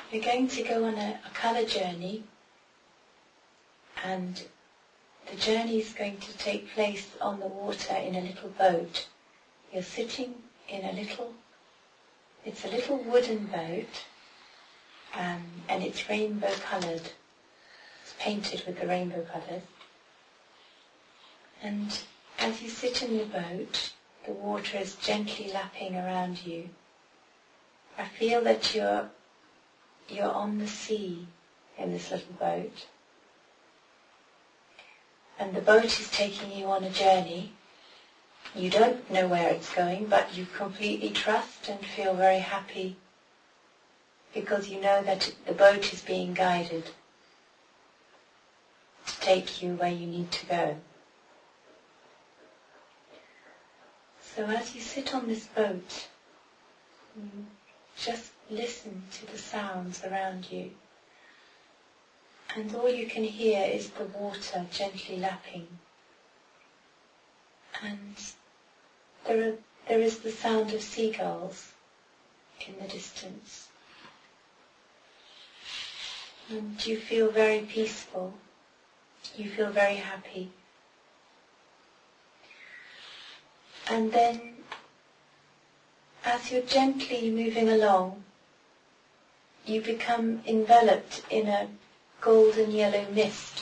We're going to go on a colour journey, and the journey is going to take place on the water in a little boat. You're sitting in it's a little wooden boat, and it's rainbow coloured. It's painted with the rainbow colours. And as you sit in the boat, the water is gently lapping around you. I feel that you're on the sea in this little boat. And the boat is taking you on a journey. You don't know where it's going, but you completely trust and feel very happy because you know that the boat is being guided to take you where you need to go. So as you sit on this boat, you just listen to the sounds around you. And all you can hear is the water gently lapping. And there is the sound of seagulls in the distance. And you feel very peaceful. You feel very happy. And then, as you're gently moving along, you become enveloped in a golden yellow mist.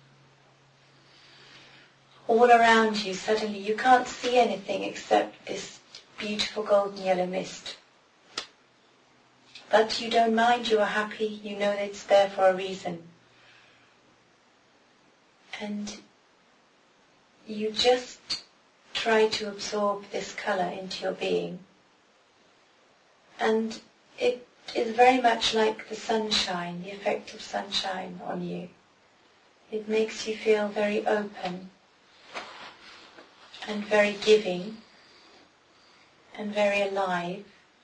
All around you, suddenly you can't see anything except this beautiful golden yellow mist. But you don't mind, you are happy, you know that it's there for a reason. And you just try to absorb this colour into your being. And it is very much like the sunshine, the effect of sunshine on you. It makes you feel very open and very giving and very alive.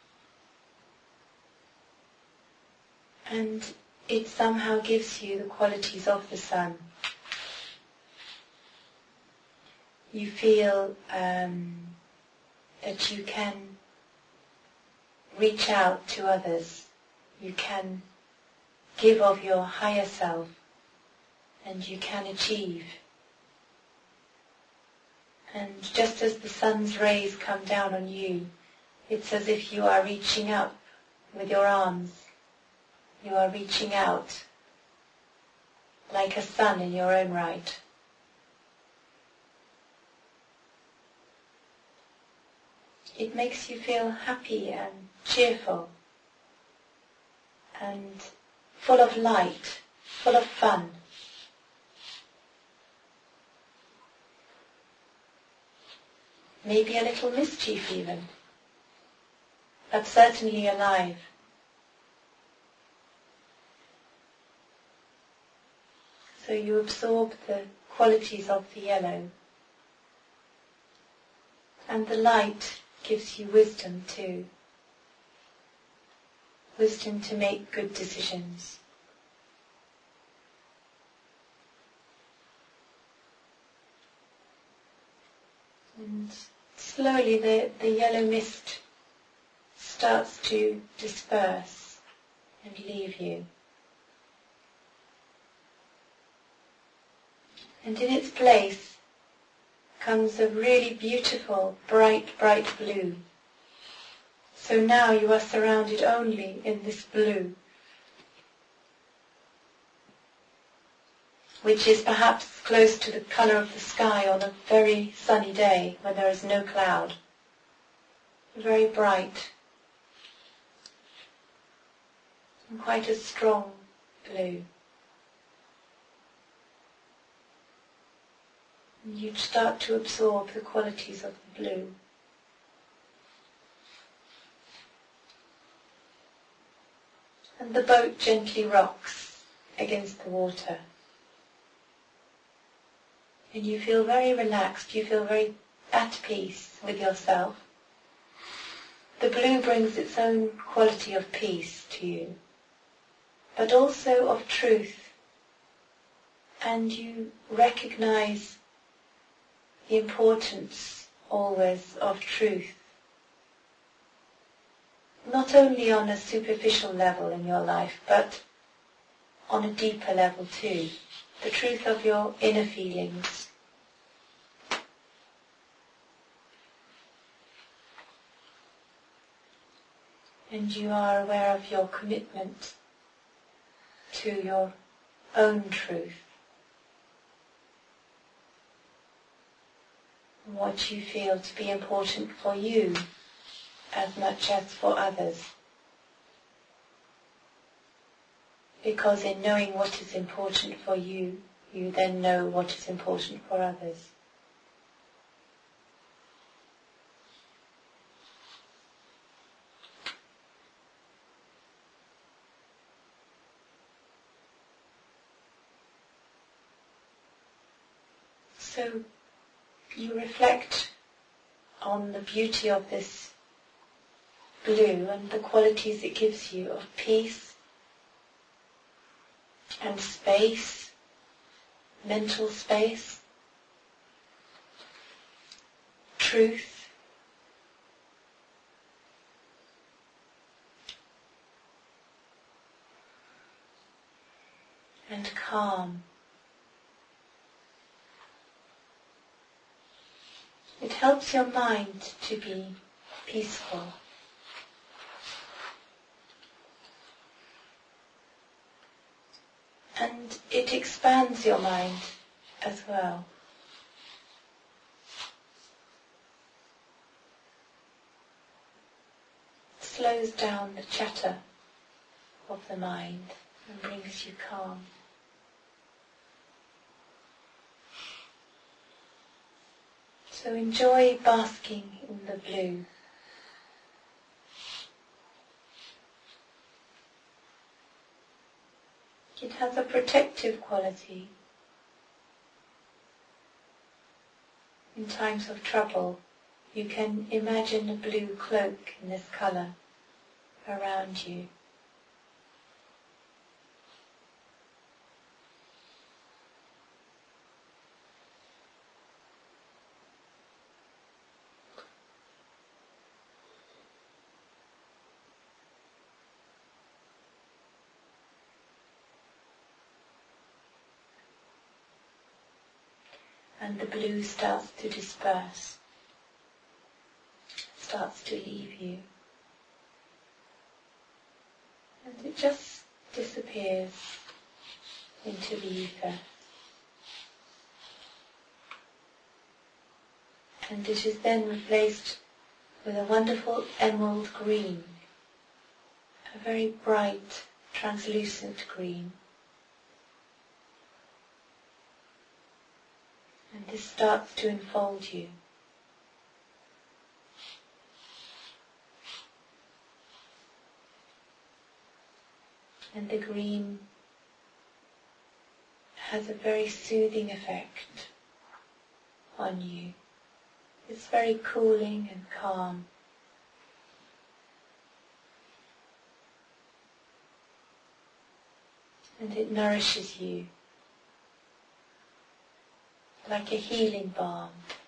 And it somehow gives you the qualities of the sun. You feel that you can reach out to others. You can give of your higher self, and you can achieve. And just as the sun's rays come down on you, it's as if you are reaching up with your arms. You are reaching out like a sun in your own right. It makes you feel happy and cheerful and full of light, full of fun. Maybe a little mischief even, but certainly alive. So you absorb the qualities of the yellow, and the light gives you wisdom too. Wisdom to make good decisions. And slowly the yellow mist starts to disperse and leave you. And in its place comes a really beautiful, bright blue. So now you are surrounded only in this blue, which is perhaps close to the colour of the sky on a very sunny day when there is no cloud. Very bright and quite a strong blue. And you start to absorb the qualities of the blue. And the boat gently rocks against the water. And you feel very relaxed, you feel very at peace with yourself. The blue brings its own quality of peace to you, but also of truth. And you recognize the importance always of truth. not only on a superficial level in your life, but on a deeper level too. The truth of your inner feelings. And you are aware of your commitment to your own truth. What you feel to be important for you as much as for others. Because in knowing what is important for you, you then know what is important for others. So you reflect on the beauty of this blue and the qualities it gives you of peace and space, mental space, truth, and calm. It helps your mind to be peaceful. And it expands your mind as well. It slows down the chatter of the mind and brings you calm. So enjoy basking in the blue. It has a protective quality. In times of trouble, you can imagine a blue cloak in this colour around you. And the blue starts to disperse, starts to leave you. And it just disappears into the ether. And it is then replaced with a wonderful emerald green, a very bright, translucent green. And this starts to enfold you. And the green has a very soothing effect on you. It's very cooling and calm. And it nourishes you like a healing balm.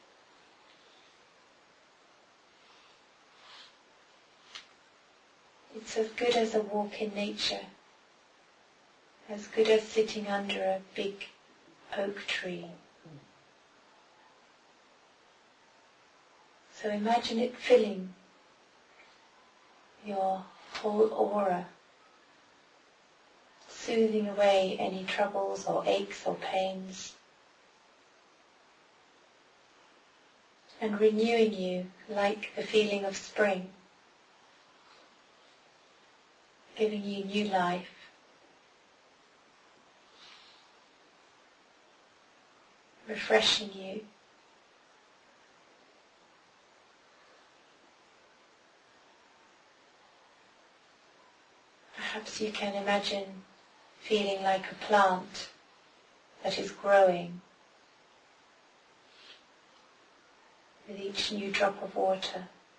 It's as good as a walk in nature, as good as sitting under a big oak tree. So imagine it filling your whole aura, soothing away any troubles or aches or pains, and renewing you like the feeling of spring, giving you new life. Refreshing you. Perhaps you can imagine feeling like a plant that is growing with each new drop of water.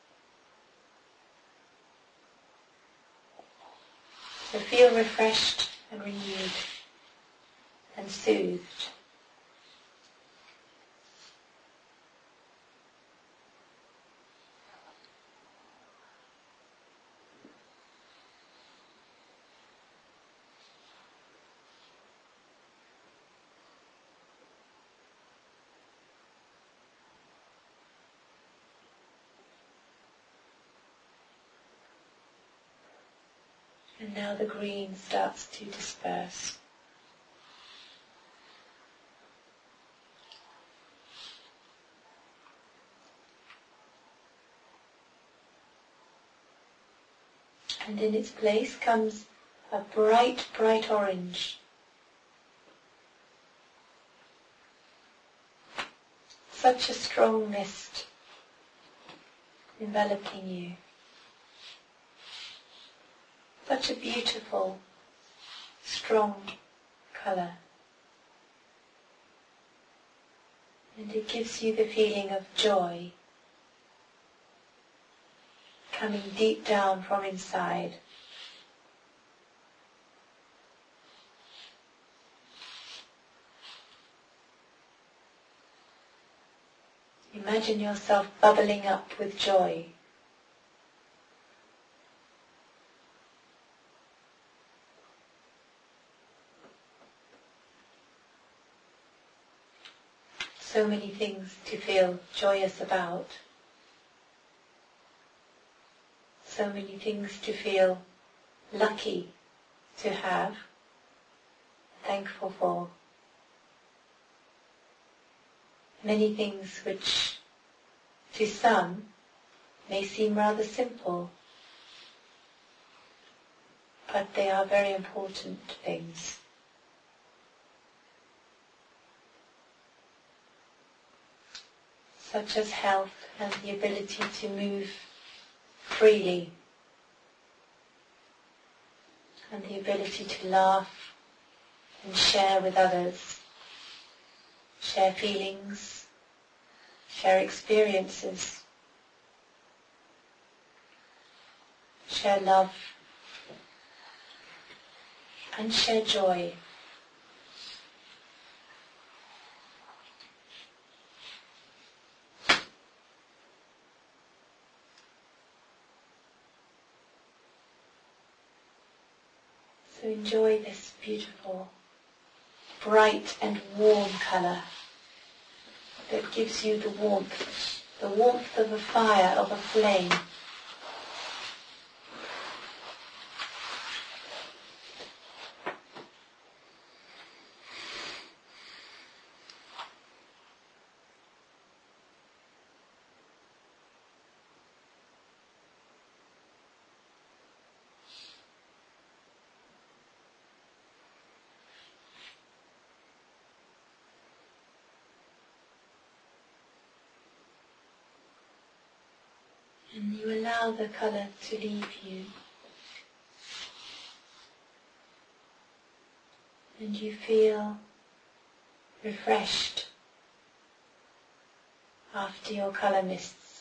So feel refreshed and renewed and soothed. And now the green starts to disperse. And in its place comes a bright, bright orange. Such a strong mist enveloping you. Such a beautiful, strong colour. And it gives you the feeling of joy coming deep down from inside. Imagine yourself bubbling up with joy. So many things to feel joyous about. So many things to feel lucky to have, thankful for. Many things which to some may seem rather simple, but they are very important things. Such as health and the ability to move freely, and the ability to laugh and share with others, share feelings, share experiences, share love, and share joy. So enjoy this beautiful, bright and warm colour that gives you the warmth of a fire, of a flame. And you allow the colour to leave you. And you feel refreshed after your colour mists.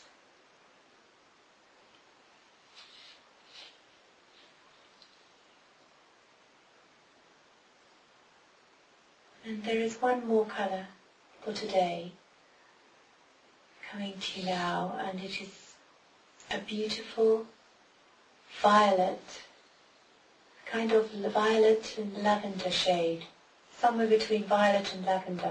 And there is one more colour for today coming to you now, and it is a beautiful violet, kind of violet and lavender shade, somewhere between violet and lavender.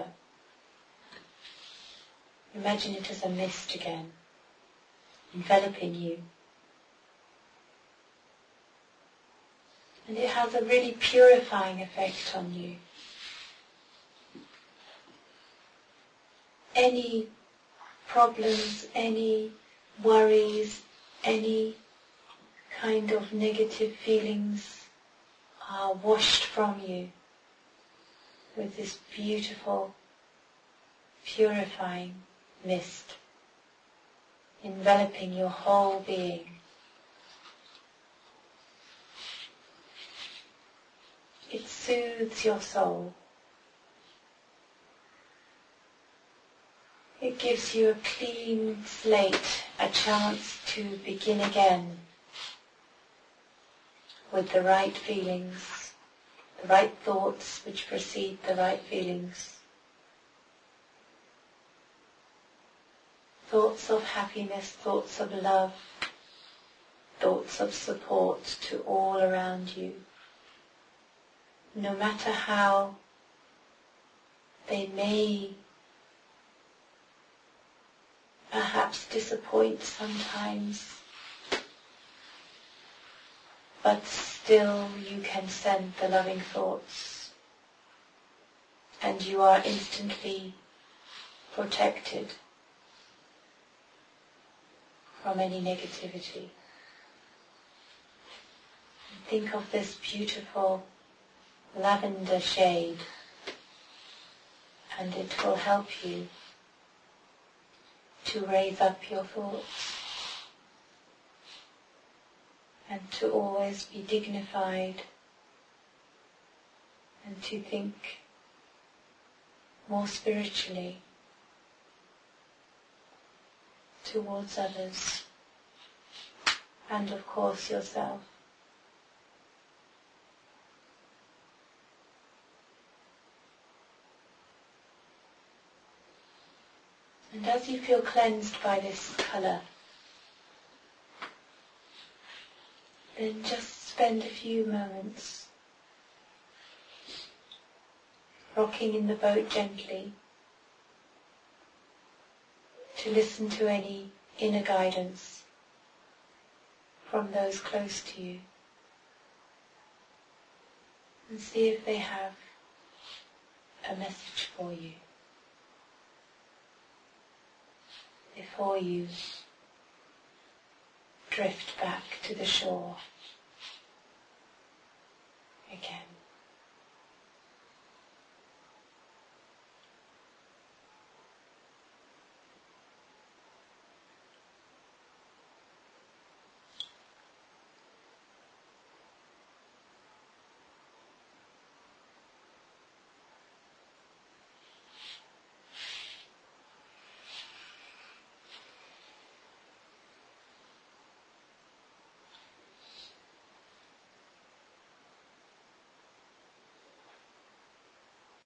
Imagine it as a mist again, enveloping you. And it has a really purifying effect on you. Any problems, any worries, any kind of negative feelings are washed from you with this beautiful, purifying mist, enveloping your whole being. It soothes your soul. It gives you a clean slate, a chance to begin again with the right feelings, the right thoughts which precede the right feelings. Thoughts of happiness, thoughts of love, thoughts of support to all around you. No matter how they may perhaps disappoint sometimes, but still you can send the loving thoughts, and you are instantly protected from any negativity. Think of this beautiful lavender shade, and it will help you to raise up your thoughts and to always be dignified and to think more spiritually towards others and of course yourself. And as you feel cleansed by this colour, then just spend a few moments rocking in the boat gently to listen to any inner guidance from those close to you and see if they have a message for you before you drift back to the shore.